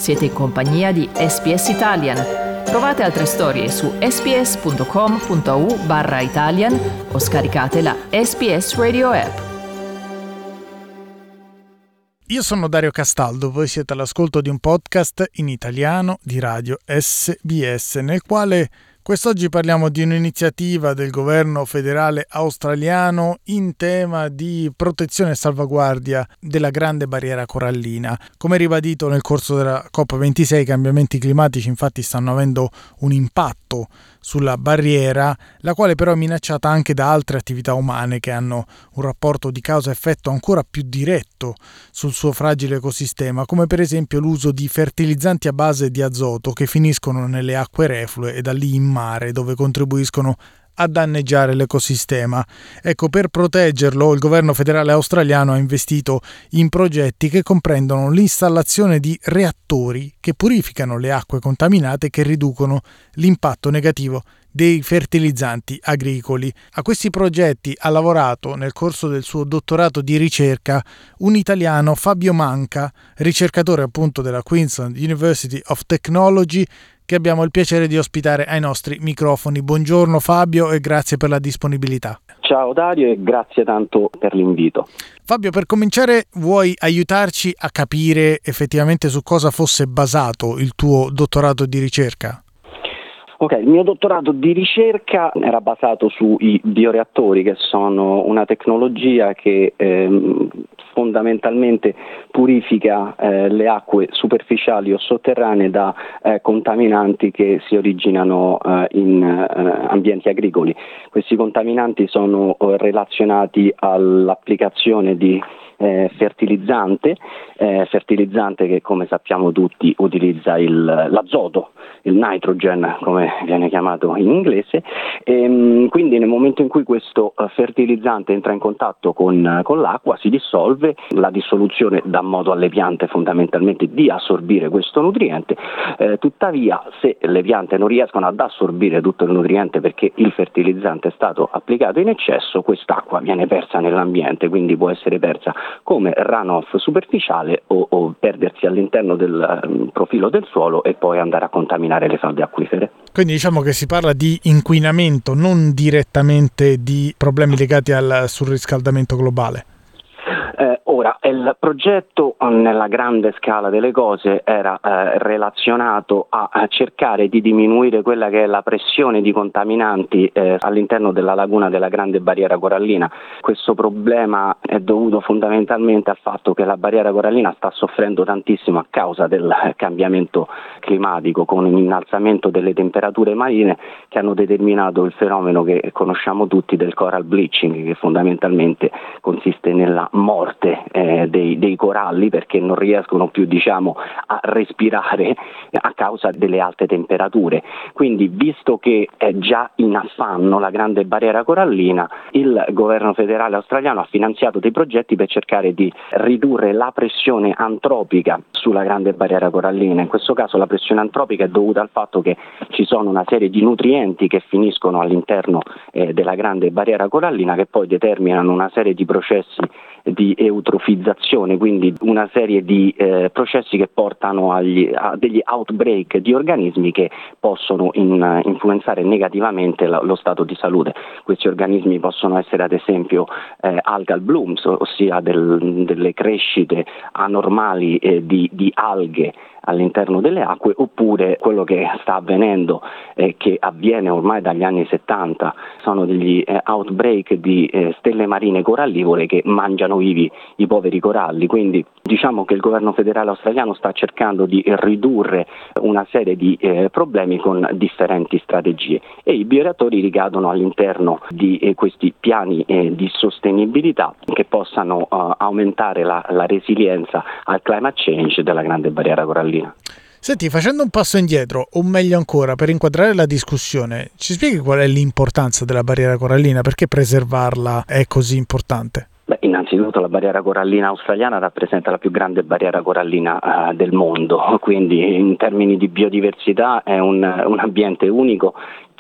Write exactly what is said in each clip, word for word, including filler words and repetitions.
Siete in compagnia di S B S Italian. Trovate altre storie su sbs.com.au barra Italian o scaricate la S B S Radio app. Io sono Dario Castaldo, voi siete all'ascolto di un podcast in italiano di Radio S B S, nel quale quest'oggi parliamo di un'iniziativa del governo federale australiano in tema di protezione e salvaguardia della grande barriera corallina. Come ribadito nel corso della COP ventisei, i cambiamenti climatici infatti stanno avendo un impatto sulla barriera, la quale però è minacciata anche da altre attività umane che hanno un rapporto di causa-effetto ancora più diretto sul suo fragile ecosistema, come per esempio l'uso di fertilizzanti a base di azoto che finiscono nelle acque reflue e da lì in mare, dove contribuiscono a danneggiare l'ecosistema. Ecco, per proteggerlo il governo federale australiano ha investito in progetti che comprendono l'installazione di reattori che purificano le acque contaminate e che riducono l'impatto negativo dei fertilizzanti agricoli. A questi progetti ha lavorato nel corso del suo dottorato di ricerca un italiano, Fabio Manca, ricercatore appunto della Queensland University of Technology, che abbiamo il piacere di ospitare ai nostri microfoni. Buongiorno Fabio e grazie per la disponibilità. Ciao Dario e grazie tanto per l'invito. Fabio, per cominciare vuoi aiutarci a capire effettivamente su cosa fosse basato il tuo dottorato di ricerca? Ok, il mio dottorato di ricerca era basato sui bioreattori, che sono una tecnologia che ehm, fondamentalmente purifica eh, le acque superficiali o sotterranee da eh, contaminanti che si originano eh, in eh, ambienti agricoli. Questi contaminanti sono eh, relazionati all'applicazione di Eh, fertilizzante, eh, fertilizzante che come sappiamo tutti utilizza il, l'azoto, il nitrogen come viene chiamato in inglese, e quindi nel momento in cui questo uh, fertilizzante entra in contatto con, con l'acqua si dissolve, la dissoluzione dà modo alle piante fondamentalmente di assorbire questo nutriente, eh, tuttavia se le piante non riescono ad assorbire tutto il nutriente perché il fertilizzante è stato applicato in eccesso, quest'acqua viene persa nell'ambiente, quindi può essere persa come runoff superficiale o, o perdersi all'interno del um, profilo del suolo e poi andare a contaminare le falde acquifere. Quindi diciamo che si parla di inquinamento, non direttamente di problemi legati al surriscaldamento globale. Eh, ora, il progetto nella grande scala delle cose era eh, relazionato a, a cercare di diminuire quella che è la pressione di contaminanti eh, all'interno della laguna della grande barriera corallina. Questo problema è dovuto fondamentalmente al fatto che la barriera corallina sta soffrendo tantissimo a causa del cambiamento climatico, con un innalzamento delle temperature marine che hanno determinato il fenomeno che conosciamo tutti del coral bleaching, che fondamentalmente consiste nella morte eh, dei, dei coralli perché non riescono più diciamo a respirare a causa delle alte temperature. Quindi visto che è già in affanno la grande barriera corallina, il governo federale australiano ha finanziato dei progetti per cercare di ridurre la pressione antropica sulla grande barriera corallina. In questo caso la pressione antropica è dovuta al fatto che ci sono una serie di nutrienti che finiscono all'interno eh, della grande barriera corallina, che poi determinano una serie di processi di eutrofizzazione, quindi una serie di eh, processi che portano agli, a degli outbreak di organismi che possono in, influenzare negativamente la, lo stato di salute. Questi organismi possono essere ad esempio eh, algal blooms, ossia del, delle crescite anormali eh, di, di alghe all'interno delle acque, oppure quello che sta avvenendo e eh, che avviene ormai dagli anni settanta, sono degli eh, outbreak di eh, stelle marine corallivore che mangiano vivi i poveri coralli. Quindi diciamo che il governo federale australiano sta cercando di ridurre una serie di eh, problemi con differenti strategie, e i bioreattori ricadono all'interno di eh, questi piani eh, di sostenibilità che possano uh, aumentare la, la resilienza al climate change della grande barriera corallina. Senti, facendo un passo indietro, o meglio ancora, per inquadrare la discussione, ci spieghi qual è l'importanza della barriera corallina? Perché preservarla è così importante? Beh, innanzitutto la barriera corallina australiana rappresenta la più grande barriera corallina uh, del mondo, quindi in termini di biodiversità è un, un ambiente unico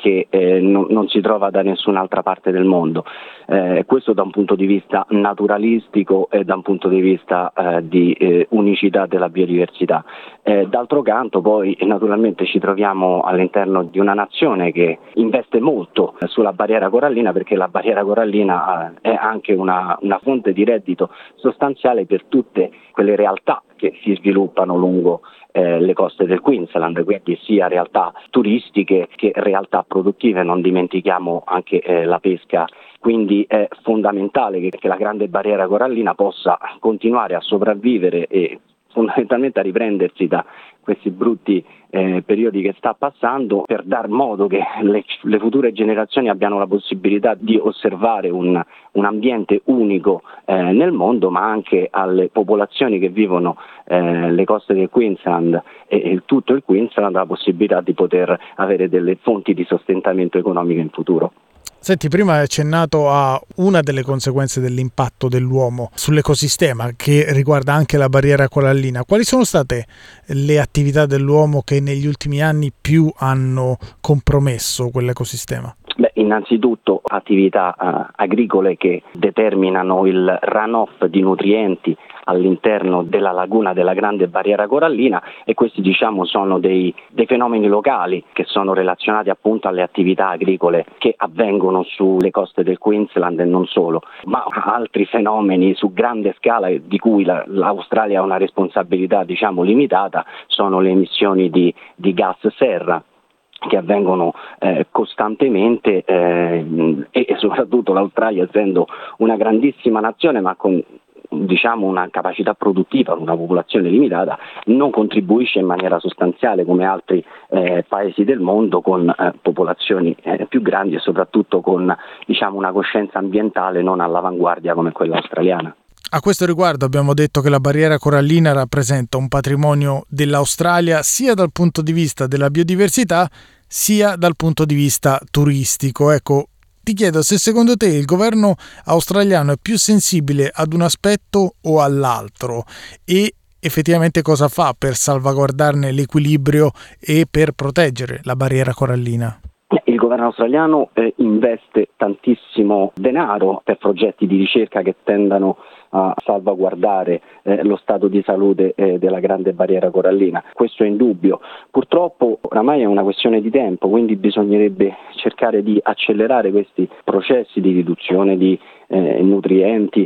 che eh, non, non si trova da nessun'altra parte del mondo. Eh, questo da un punto di vista naturalistico e da un punto di vista eh, di eh, unicità della biodiversità. Eh, d'altro canto poi naturalmente ci troviamo all'interno di una nazione che investe molto sulla barriera corallina, perché la barriera corallina eh, è anche una, una fonte di reddito sostanziale per tutte quelle realtà che si sviluppano lungo eh, le coste del Queensland, quindi sia realtà turistiche che realtà produttive. Non dimentichiamo anche eh, la pesca. Quindi è fondamentale che, che la grande barriera corallina possa continuare a sopravvivere e fondamentalmente a riprendersi da questi brutti eh, periodi che sta passando, per dar modo che le, le future generazioni abbiano la possibilità di osservare un, un ambiente unico eh, nel mondo, ma anche alle popolazioni che vivono eh, le coste del Queensland e, e tutto il Queensland la possibilità di poter avere delle fonti di sostentamento economico in futuro. Senti, prima hai accennato a una delle conseguenze dell'impatto dell'uomo sull'ecosistema che riguarda anche la barriera corallina. Quali sono state le attività dell'uomo che negli ultimi anni più hanno compromesso quell'ecosistema? Beh, innanzitutto attività uh, agricole che determinano il runoff di nutrienti all'interno della laguna della grande barriera corallina, e questi diciamo sono dei, dei fenomeni locali che sono relazionati appunto alle attività agricole che avvengono sulle coste del Queensland e non solo, ma altri fenomeni su grande scala di cui la, l'Australia ha una responsabilità diciamo limitata sono le emissioni di, di gas serra che avvengono eh, costantemente eh, e, e soprattutto l'Australia, essendo una grandissima nazione ma con diciamo una capacità produttiva, una popolazione limitata, non contribuisce in maniera sostanziale come altri eh, paesi del mondo con eh, popolazioni eh, più grandi e soprattutto con diciamo una coscienza ambientale non all'avanguardia come quella australiana. A questo riguardo abbiamo detto che la barriera corallina rappresenta un patrimonio dell'Australia sia dal punto di vista della biodiversità sia dal punto di vista turistico. Ecco, ti chiedo se secondo te il governo australiano è più sensibile ad un aspetto o all'altro e effettivamente cosa fa per salvaguardarne l'equilibrio e per proteggere la barriera corallina? Il governo australiano eh, investe tantissimo denaro per progetti di ricerca che tendano a salvaguardare eh, lo stato di salute eh, della grande barriera corallina. Questo è indubbio. Purtroppo oramai è una questione di tempo, quindi bisognerebbe cercare di accelerare questi processi di riduzione di eh, nutrienti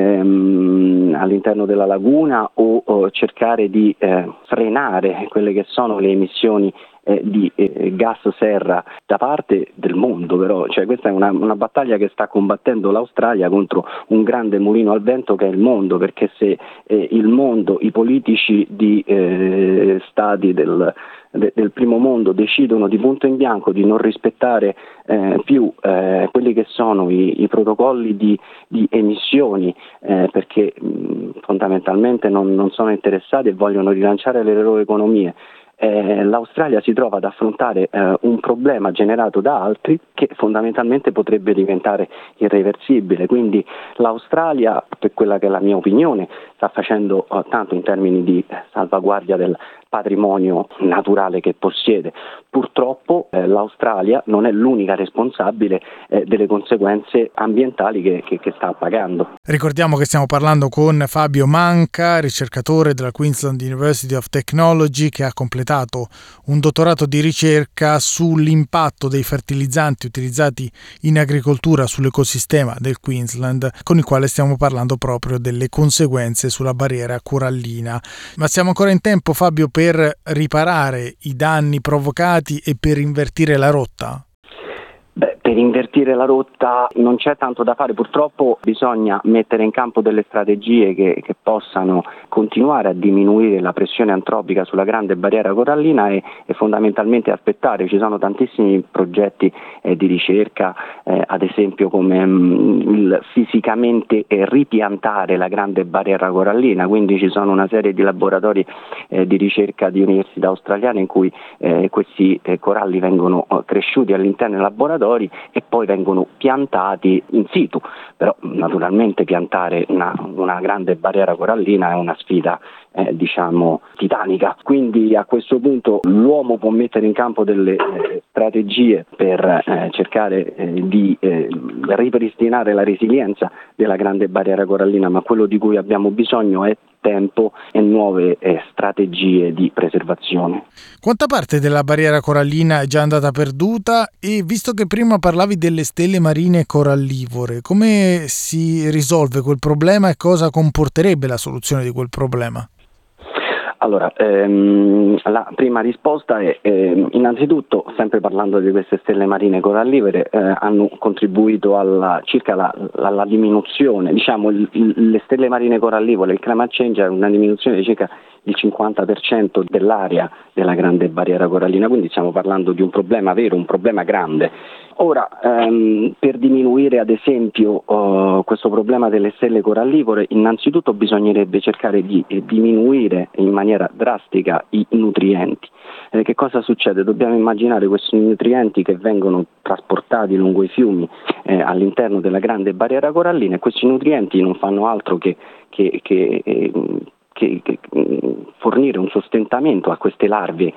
ehm, all'interno della laguna o, o cercare di eh, frenare quelle che sono le emissioni Eh, di eh, gas serra da parte del mondo. Però cioè questa è una, una battaglia che sta combattendo l'Australia contro un grande mulino al vento che è il mondo, perché se eh, il mondo, i politici di eh, stati del, de, del primo mondo decidono di punto in bianco di non rispettare eh, più eh, quelli che sono i, i protocolli di, di emissioni eh, perché mh, fondamentalmente non, non sono interessati e vogliono rilanciare le loro economie, Eh, l'Australia si trova ad affrontare eh, un problema generato da altri che fondamentalmente potrebbe diventare irreversibile. Quindi l'Australia, per quella che è la mia opinione, sta facendo eh, tanto in termini di salvaguardia del patrimonio naturale che possiede. Purtroppo eh, l'Australia non è l'unica responsabile eh, delle conseguenze ambientali che, che, che sta pagando. Ricordiamo che stiamo parlando con Fabio Manca, ricercatore della Queensland University of Technology, che ha completato un dottorato di ricerca sull'impatto dei fertilizzanti utilizzati in agricoltura sull'ecosistema del Queensland, con il quale stiamo parlando proprio delle conseguenze sulla barriera corallina. Ma siamo ancora in tempo, Fabio, per riparare i danni provocati e per invertire la rotta? Beh, per invertire la rotta non c'è tanto da fare, purtroppo bisogna mettere in campo delle strategie che, che possano continuare a diminuire la pressione antropica sulla grande barriera corallina e, e fondamentalmente aspettare. Ci sono tantissimi progetti eh, di ricerca, eh, ad esempio come mh, il fisicamente eh, ripiantare la grande barriera corallina, quindi ci sono una serie di laboratori eh, di ricerca di università australiane in cui eh, questi eh, coralli vengono eh, cresciuti all'interno dei laboratori e poi vengono piantati in situ. Però naturalmente piantare una, una grande barriera corallina è una sfida eh, diciamo titanica. Quindi a questo punto l'uomo può mettere in campo delle eh, strategie per eh, cercare eh, di eh, ripristinare la resilienza della grande barriera corallina, ma quello di cui abbiamo bisogno è tempo e nuove eh, strategie di preservazione. Quanta parte della barriera corallina è già andata perduta? E visto che prima parlavi delle stelle marine corallivore, come si risolve quel problema e cosa comporterebbe la soluzione di quel problema? Allora, ehm, la prima risposta è ehm, innanzitutto, sempre parlando di queste stelle marine corallivore, eh, hanno contribuito alla circa la, la, la diminuzione, diciamo il, il, le stelle marine corallivore, il climate change è una diminuzione di circa il cinquanta per cento dell'area della grande barriera corallina, quindi stiamo parlando di un problema vero, un problema grande. Ora, ehm, per diminuire ad esempio uh, questo problema delle stelle corallivore, innanzitutto bisognerebbe cercare di eh, diminuire in maniera drastica i nutrienti. Eh, che cosa succede? Dobbiamo immaginare questi nutrienti che vengono trasportati lungo i fiumi eh, all'interno della grande barriera corallina, e questi nutrienti non fanno altro che, che, che eh, Che, che fornire un sostentamento a queste larve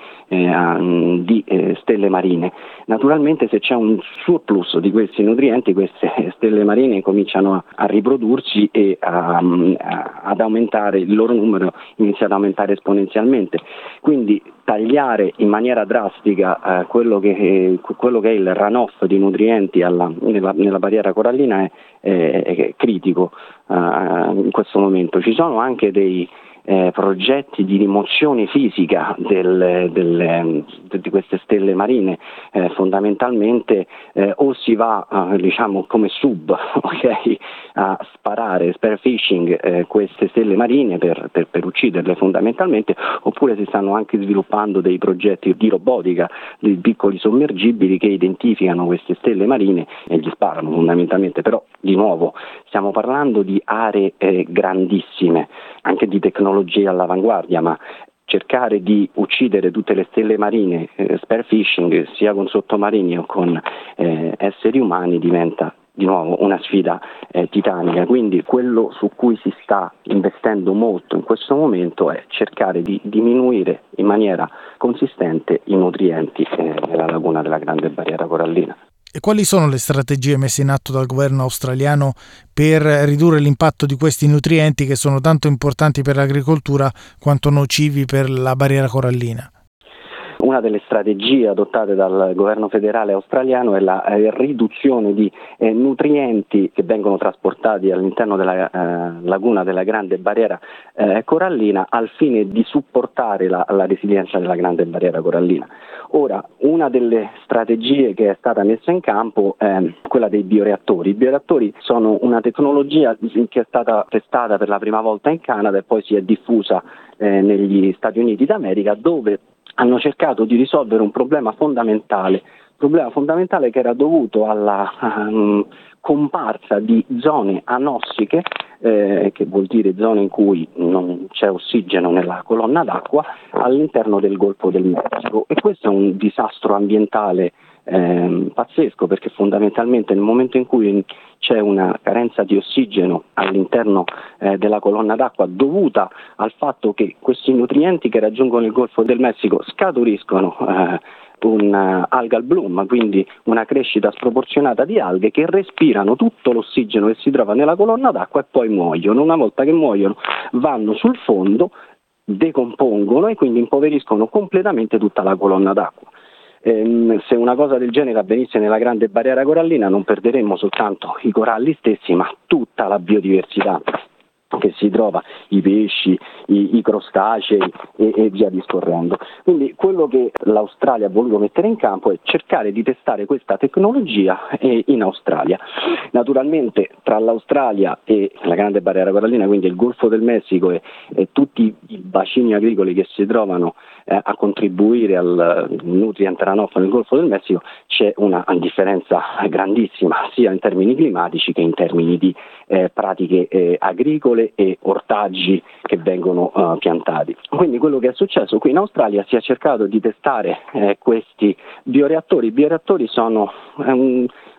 eh, di eh, stelle marine. Naturalmente, se c'è un surplus di questi nutrienti, queste stelle marine cominciano a, a riprodursi e a, a, ad aumentare, il loro numero inizia ad aumentare esponenzialmente. Quindi tagliare in maniera drastica eh, quello, che, eh, quello che è il runoff di nutrienti alla, nella, nella barriera corallina è, è, è critico eh, in questo momento. Ci sono anche dei Eh, progetti di rimozione fisica del, del, di queste stelle marine, eh, fondamentalmente eh, o si va eh, diciamo come sub okay, a sparare spear phishing eh, queste stelle marine per, per, per ucciderle fondamentalmente, oppure si stanno anche sviluppando dei progetti di robotica, di piccoli sommergibili che identificano queste stelle marine e gli sparano fondamentalmente. Però di nuovo stiamo parlando di aree eh, grandissime, anche di tecnologia all'avanguardia, ma cercare di uccidere tutte le stelle marine, eh, spear phishing, sia con sottomarini o con eh, esseri umani, diventa di nuovo una sfida eh, titanica. Quindi quello su cui si sta investendo molto in questo momento è cercare di diminuire in maniera consistente i nutrienti eh, nella laguna della grande barriera corallina. E quali sono le strategie messe in atto dal governo australiano per ridurre l'impatto di questi nutrienti che sono tanto importanti per l'agricoltura quanto nocivi per la barriera corallina? Una delle strategie adottate dal governo federale australiano è la eh, riduzione di eh, nutrienti che vengono trasportati all'interno della eh, laguna della grande barriera eh, corallina al fine di supportare la, la resilienza della grande barriera corallina. Ora, una delle strategie che è stata messa in campo è quella dei bioreattori. I bioreattori sono una tecnologia che è stata testata per la prima volta in Canada e poi si è diffusa eh, negli Stati Uniti d'America, dove hanno cercato di risolvere un problema fondamentale, problema fondamentale che era dovuto alla um, comparsa di zone anossiche, eh, che vuol dire zone in cui non c'è ossigeno nella colonna d'acqua, all'interno del Golfo del Messico. E questo è un disastro ambientale eh, pazzesco, perché fondamentalmente nel momento in cui c'è una carenza di ossigeno all'interno eh, della colonna d'acqua dovuta al fatto che questi nutrienti che raggiungono il Golfo del Messico scaturiscono eh, un uh, algal bloom, quindi una crescita sproporzionata di alghe che respirano tutto l'ossigeno che si trova nella colonna d'acqua e poi muoiono. Una volta che muoiono vanno sul fondo, decompongono e quindi impoveriscono completamente tutta la colonna d'acqua. Ehm, se una cosa del genere avvenisse nella grande barriera corallina non perderemmo soltanto i coralli stessi, ma tutta la biodiversità che si trova, i pesci, i, i crostacei e, e via discorrendo. Quindi quello che l'Australia ha voluto mettere in campo è cercare di testare questa tecnologia eh, in Australia. Naturalmente tra l'Australia e la grande barriera corallina, quindi il Golfo del Messico e, e tutti i bacini agricoli che si trovano eh, a contribuire al nutrient runoff nel Golfo del Messico, c'è una differenza grandissima sia in termini climatici che in termini di eh, pratiche eh, agricole e ortaggi che vengono uh, piantati. Quindi quello che è successo qui in Australia, si è cercato di testare eh, questi bioreattori. I bioreattori sono um,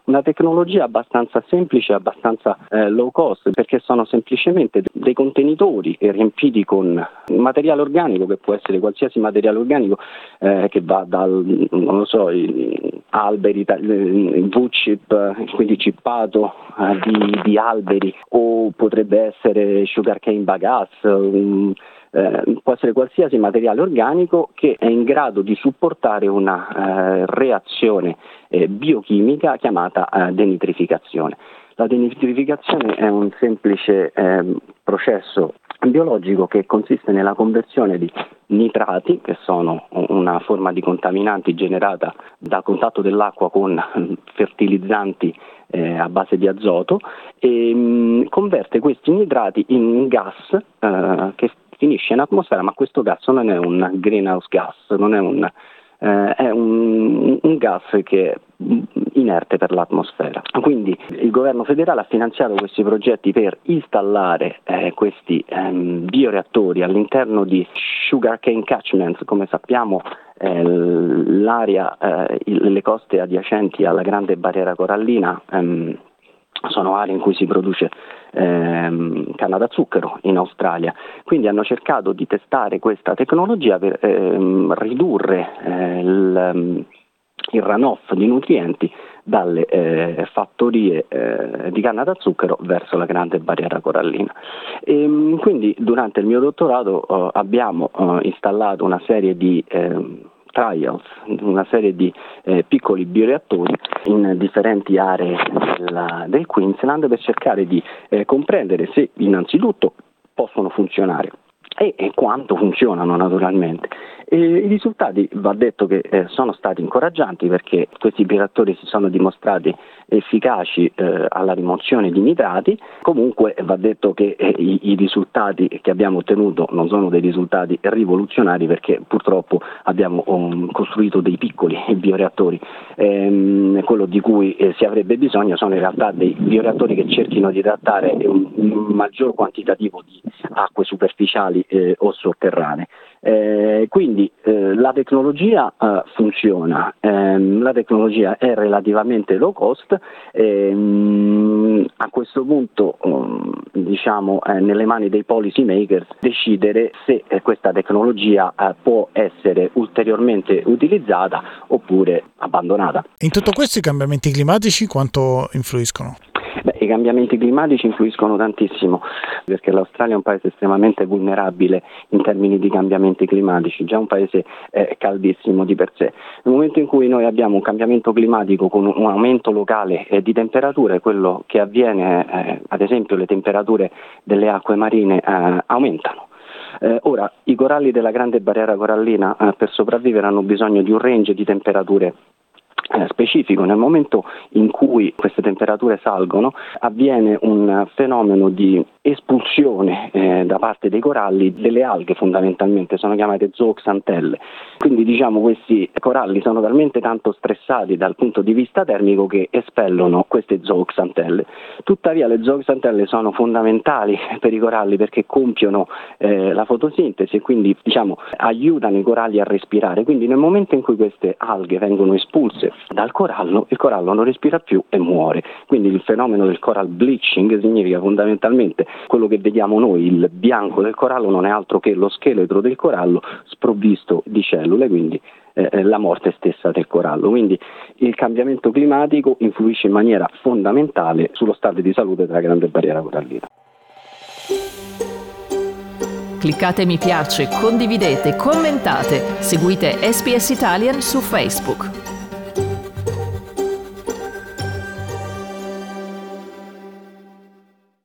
una tecnologia abbastanza semplice, abbastanza eh, low cost, perché sono semplicemente dei contenitori riempiti con materiale organico, che può essere qualsiasi materiale organico eh, che va dal, non lo so, i, alberi, il wood chip, quindi cippato eh, di, di alberi, o potrebbe essere sugarcane bagasse, um, eh, può essere qualsiasi materiale organico che è in grado di supportare una eh, reazione eh, biochimica chiamata eh, denitrificazione. La denitrificazione è un semplice eh, processo biologico che consiste nella conversione di nitrati, che sono una forma di contaminanti generata da contatto dell'acqua con fertilizzanti eh, a base di azoto, e mh, converte questi nitrati in gas eh, che finisce in atmosfera, ma questo gas non è un greenhouse gas, non è un Eh, è un, un gas che è inerte per l'atmosfera. Quindi il governo federale ha finanziato questi progetti per installare eh, questi ehm, bioreattori all'interno di sugarcane catchments. Come sappiamo eh, l'area, eh, le coste adiacenti alla grande barriera corallina ehm, sono aree in cui si produce ehm, canna da zucchero in Australia, quindi hanno cercato di testare questa tecnologia per ehm, ridurre eh, il, il runoff di nutrienti dalle eh, fattorie eh, di canna da zucchero verso la grande barriera corallina. E, quindi durante il mio dottorato eh, abbiamo eh, installato una serie di eh, trials, una serie di eh, piccoli bioreattori in differenti aree del, del Queensland, per cercare di eh, comprendere se innanzitutto possono funzionare e, e quanto funzionano naturalmente. E i risultati, va detto che eh, sono stati incoraggianti, perché questi bioreattori si sono dimostrati efficaci eh, alla rimozione di nitrati. Comunque va detto che eh, i, i risultati che abbiamo ottenuto non sono dei risultati rivoluzionari, perché purtroppo abbiamo um, costruito dei piccoli bioreattori. Ehm, quello di cui eh, si avrebbe bisogno sono in realtà dei bioreattori che cerchino di trattare un, un maggior quantitativo di acque superficiali eh, o sotterranee. Eh, quindi eh, la tecnologia eh, funziona, ehm, la tecnologia è relativamente low cost, ehm, a questo punto um, diciamo è nelle mani dei policy makers decidere se eh, questa tecnologia eh, può essere ulteriormente utilizzata oppure abbandonata. In tutto questo i cambiamenti climatici quanto influiscono? Beh, i cambiamenti climatici influiscono tantissimo, perché l'Australia è un paese estremamente vulnerabile in termini di cambiamenti climatici, già un paese eh, caldissimo di per sé. Nel momento in cui noi abbiamo un cambiamento climatico con un aumento locale eh, di temperature, quello che avviene, eh, ad esempio le temperature delle acque marine eh, aumentano. Eh, ora, i coralli della grande barriera corallina eh, per sopravvivere hanno bisogno di un range di temperature specifico. Nel momento in cui queste temperature salgono, avviene un fenomeno di espulsione eh, da parte dei coralli delle alghe, fondamentalmente sono chiamate zooxantelle. Quindi diciamo questi coralli sono talmente tanto stressati dal punto di vista termico che espellono queste zooxantelle. Tuttavia le zooxantelle sono fondamentali per i coralli, perché compiono eh, la fotosintesi e quindi diciamo aiutano i coralli a respirare. Quindi nel momento in cui queste alghe vengono espulse dal corallo, il corallo non respira più e muore. Quindi il fenomeno del coral bleaching significa fondamentalmente quello che vediamo noi, il bianco del corallo non è altro che lo scheletro del corallo sprovvisto di cellule, quindi eh, la morte stessa del corallo. Quindi il cambiamento climatico influisce in maniera fondamentale sullo stato di salute della grande barriera corallina. Cliccate mi piace, condividete, commentate, seguite S B S Italian su Facebook.